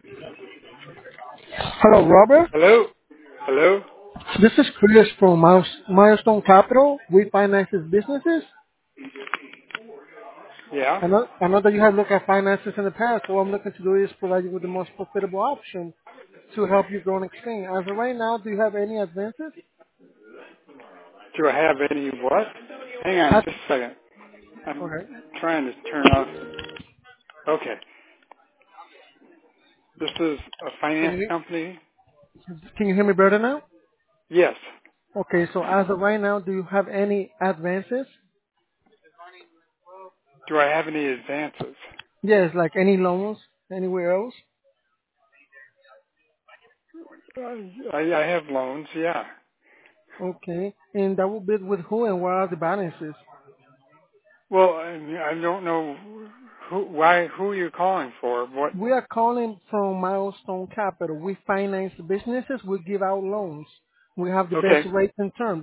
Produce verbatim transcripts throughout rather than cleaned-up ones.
Hello, Robert. Hello? Hello? This is Chris from Miles- Milestone Capital. We finance businesses. Yeah? I know, I know that you have looked at finances in the past, so what I'm looking to do is provide you with the most profitable option to help you grow and expand. As of right now, do you have any advances? Do I have any what? Hang on Have, just a second. I'm okay. trying to turn off. Okay. This is a Can finance you, company? can you hear me better now? Yes. Okay, so as of right now, do you have any advances? Do I have any advances? Yes, like any loans anywhere else? Uh, I, I have loans, yeah. Okay, and that will be with who and what are the balances? Well, I, I don't know who, why, who you're calling for. What? We are calling from Milestone Capital. We finance businesses. We give out loans. We have the best Okay. rates and terms.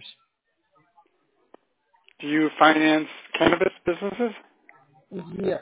Do you finance cannabis businesses? Yes.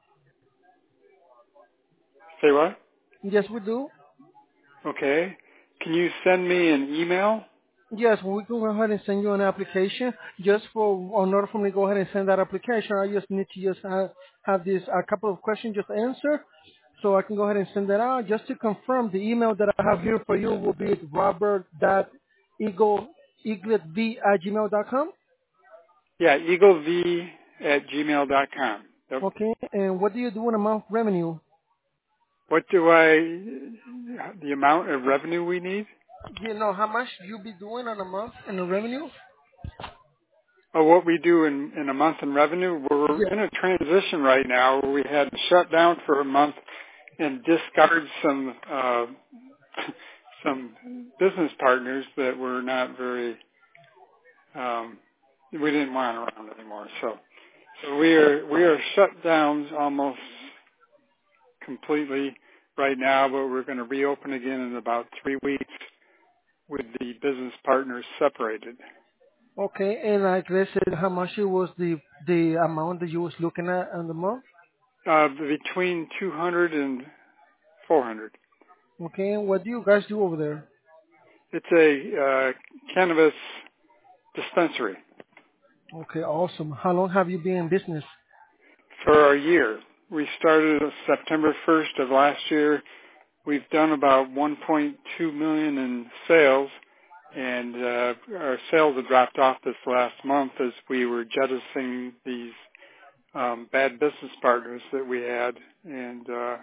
Say what? Yes, we do. Okay. Can you send me an email? Yes, we can go ahead and send you an application. Just for, in order for me to go ahead and send that application, I just need to just have, have this, a couple of questions just answer. So I can go ahead and send that out. Just to confirm, the email that I have here for you will be robert.eagle, eagletv at gmail dot com. Yeah, eaglev at gmail dot com. Yep. Okay, and what do you do in a month revenue? What do I, the amount of revenue we need? Do you know how much you be doing on a month in the revenue? Oh, what we do in, in a month in revenue? We're Yes. in a transition right now where we had to shut down for a month and discard some, uh, some business partners that were not very, um, we didn't want around anymore. So, so we are, we are shut down almost completely right now, but we're going to reopen again in about three weeks with the business partners separated. Okay, and like I said, how much it was the the amount that you was looking at on the month? Uh, between two hundred and four hundred. Okay, and what do you guys do over there? It's a uh, cannabis dispensary Okay, awesome. How long have you been in business? for a year. We started September first of last year. We've done about one point two million in sales, and uh, our sales have dropped off this last month as we were jettisoning these um, bad business partners that we had. And uh,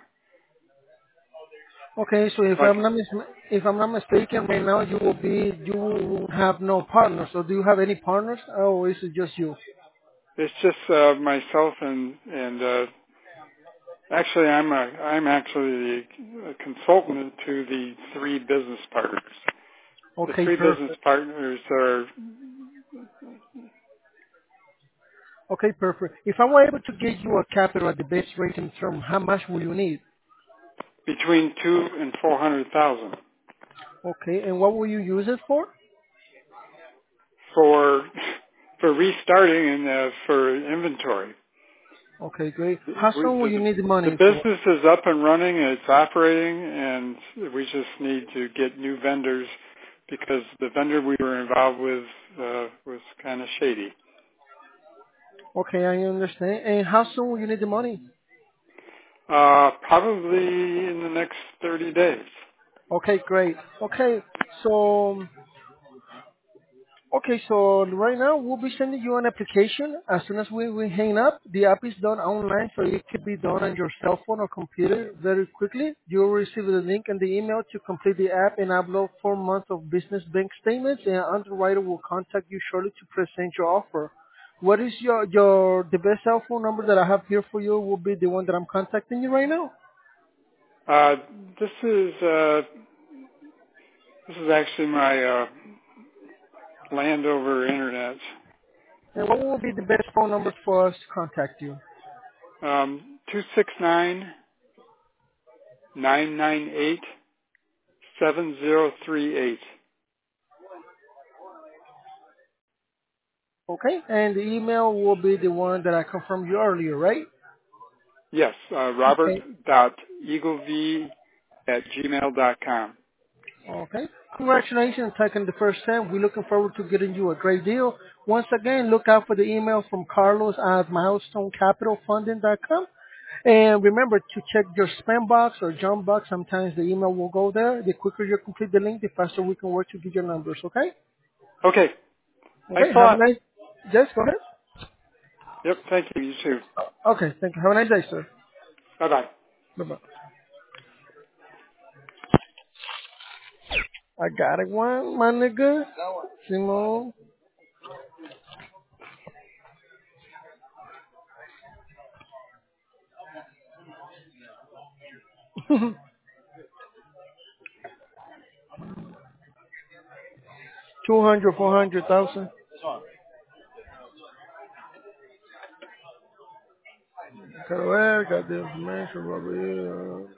Okay, so if like, I'm not mis- if I'm not mistaken, right now you will be you will have no partners. So do you have any partners, or is it just you? it's just uh, myself and and uh, actually I'm a I'm actually the consultant to the three business partners. The Okay, three business perfect. partners are Okay, perfect. If I were able to get you a capital at the base rate in term, how much will you need? between two and four hundred thousand Okay, and what will you use it for? for for restarting and uh, for inventory. Okay, great. We, How soon will you the, need the the money for? business is up and running, and it's operating, and we just need to get new vendors because the vendor we were involved with uh, was kind of shady. Okay, I understand. And how soon will you need the money? Uh, probably in the next thirty days. Okay, great. Okay, so okay, so right now we'll be sending you an application. As soon as we, we hang up, the app is done online, so it can be done on your cell phone or computer very quickly. You'll receive the link and the email to complete the app and upload four months of business bank statements, and underwriter will contact you shortly to present your offer. What is your your the best cell phone number that I have here for you will be the one that I'm contacting you right now? Uh, this is uh, this is actually my uh, land over internet. And what will be the best phone number for us to contact you? Um, two six nine nine nine eight seven zero three eight. Okay, and the email will be the one that I confirmed you earlier, right? Yes, uh, Robert Okay. dot eaglevv at gmail dot com. Okay. Congratulations on taking the first step. We're looking forward to getting you a great deal. Once again, look out for the email from Carlos at milestone capital funding dot com. And remember to check your spam box or junk box. Sometimes the email will go there. The quicker you complete the link, the faster we can work to get your numbers, okay? Okay. Thanks Okay, a have a lot. nice, yes, go ahead. Yep. Thank you. You too. Okay, thank you. Have a nice day, sir. Bye-bye. Bye-bye. I got it one, my nigga. Simone. Two hundred, four hundred thousand. Quiero ver, got the information, Robert.